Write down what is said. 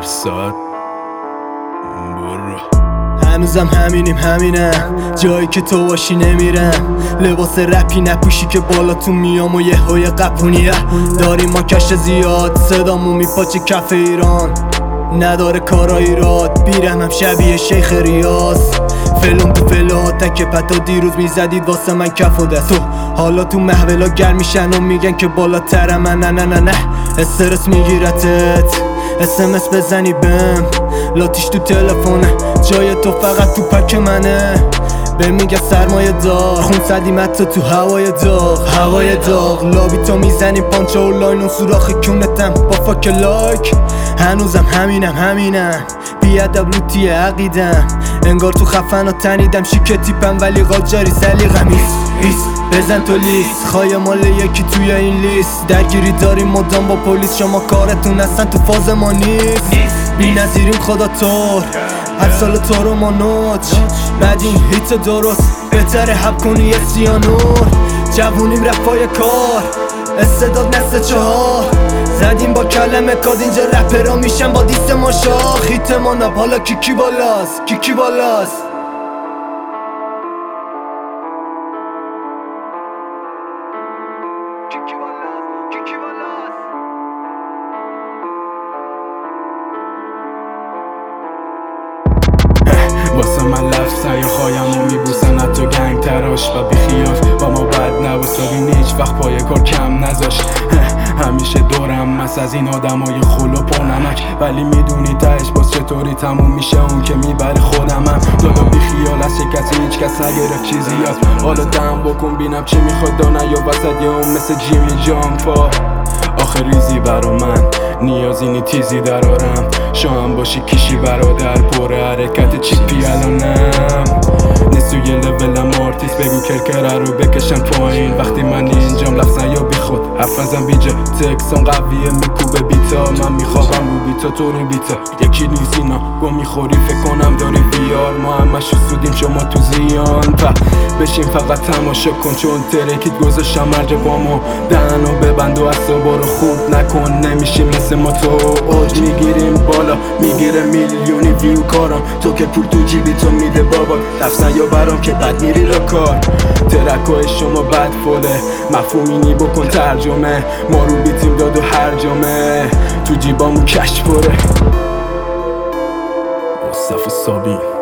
ساعت برو. هنوزم همینم جایی که تو باشی نمیرم. لباس رپی نپوشی که بالاتون میام و یه های قپونیه. داریم ما کش زیاد، صدامون میپاچه کف ایران. نداره کارا ایراد، بیرم هم شبیه شیخ ریاض. فلون تو فلا تک پتا دیروز میزدید واسه من کف و دست. تو حالا تو محولا گرم میشن و میگن که بالاترم من. نه استرس میگیرتت، SMS بزنی بهم. لاتیش تو تلفونه، جای تو فقط تو پک منه. به میگه سرمایه دار، خون زدیم حتی تو هوای داغ. لابی تو میزنی پانچه و لاین و سوراخ کونتم با فاک لایک. هنوزم همینم بیادب لوتی عقیدم. انگار تو خفن و تنیدم شیک تیپم ولی قاجاری سلیقم ایست بزن تو لیست. خواهی مال یکی توی این لیست. درگیری داریم مدام با پلیس، شما کارتون اصلا تو فاز ما نیست. بی نظیریم خدا طور، هر سال تو رو ما نوچ. بعد این هیت درست بهتره حب کنی یه سیانور. جوونیم رفای کار، استعداد نسل 4. زدیم با کلمه کاد، اینجا رپرا میشن با دیست ما شاخ. هیت ما نب، حالا کیکی بالاست. واسه من لفظن یا خوایم و میبوسن حتی گنگ تراش. و بیخیال با ما بد نوستادین، هیچ وقت پای کار کم نذاشت. همیشه دورم مس از این آدمای خل و پرنمک، ولی میدونی تهش باز چطوری تموم میشه اون که میبره خودمم. دادا بیخیال از کسی هیچ کس نگرفت چیزی یاد. حالا دم بکن بینم چی میخواد دانه یا وسط یا اون مثل جیمی جامپا. آخه ریزی برا من نیازی نی تیزی درارم. شام باشی کشی برادر پر حرکت چیپی الانم. نیست توی لولم آرتیست، بگو کرکره رو بکشم پایین. وقتی من اینجام لفظن یا بی خود حفظم بیجا تکسان قویه میکوبه بیتا. من میخوابم رو بیتا تو رو بیتا یکی نیست اینا گم میخوری فکر کنم داری بیار. ما همش سودیم شما تو زیان. بشین فقط تماشا کن چون ترکیت گذاشتم مرج با ما. دهنو ببند و اصابا رو خورد نکن، نمیشیم مثل ما تو. اوج میگیریم بالا میگیره میلیونی ویو کارم. تو که پول تو جیبی تو میده بابا لفظن یا برام که بد میری رو کار. ترکای شما بد فوله مفهومینی بکن ترجمه. ما رو بیتیم داد و هر جمعه تو جیبامون کش پره. مصطفی صابی.